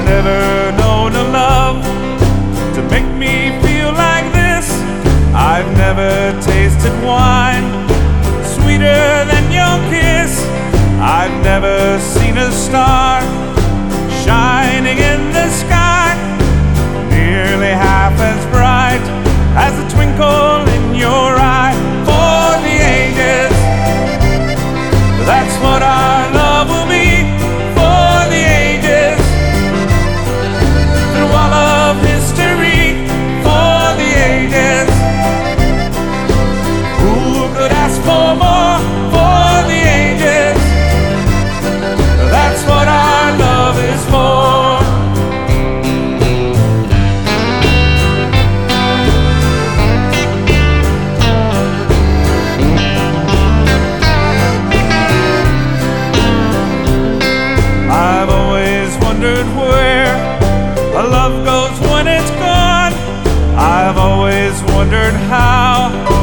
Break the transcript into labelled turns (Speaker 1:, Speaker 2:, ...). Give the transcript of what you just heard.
Speaker 1: never known a love to make me feel like this. I've never tasted wine sweeter than your kiss. I've never seen a star shining in the sky nearly half as bright as the twinkle in your eye. For the ages, that's what our love will be. For the ages, through all of history. For the ages, who could ask for more? For the ages, that's what our love is for. I've always wondered where a love goes when it's gone. I've always wondered how